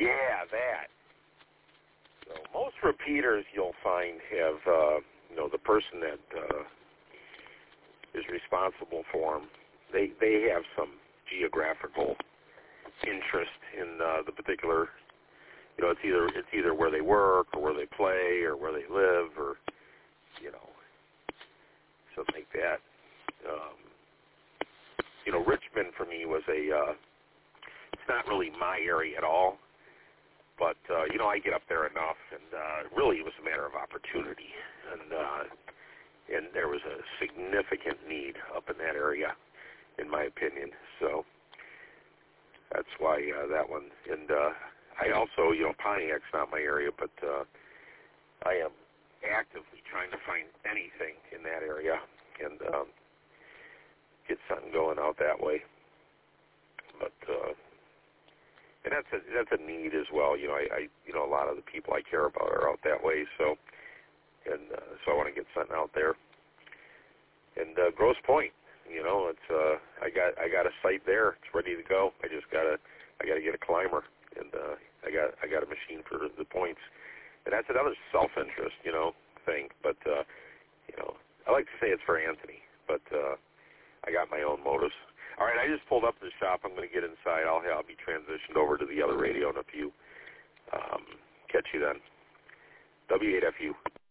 Yeah, that. So most repeaters you'll find have, the person that is responsible for them, they have some geographical interest in the particular, it's either where they work or where they play or where they live or, something like that. Richmond for me was it's not really my area at all, but, I get up there enough, and really it was a matter of opportunity, and there was a significant need up in that area, in my opinion, so that's why that one, and I also, Pontiac's not my area, but I am actively trying to find anything in that area, and get something going out that way. But and that's a need as well. I a lot of the people I care about are out that way, so I want to get something out there. And Grosse Pointe, it's I got a site there. It's ready to go. I gotta get a climber, and I got a machine for the points. And that's another self-interest, thing. But I like to say it's for Anthony, but I got my own motives. All right, I just pulled up to the shop. I'm going to get inside. I'll be transitioned over to the other radio in a few. Catch you then. W8FU.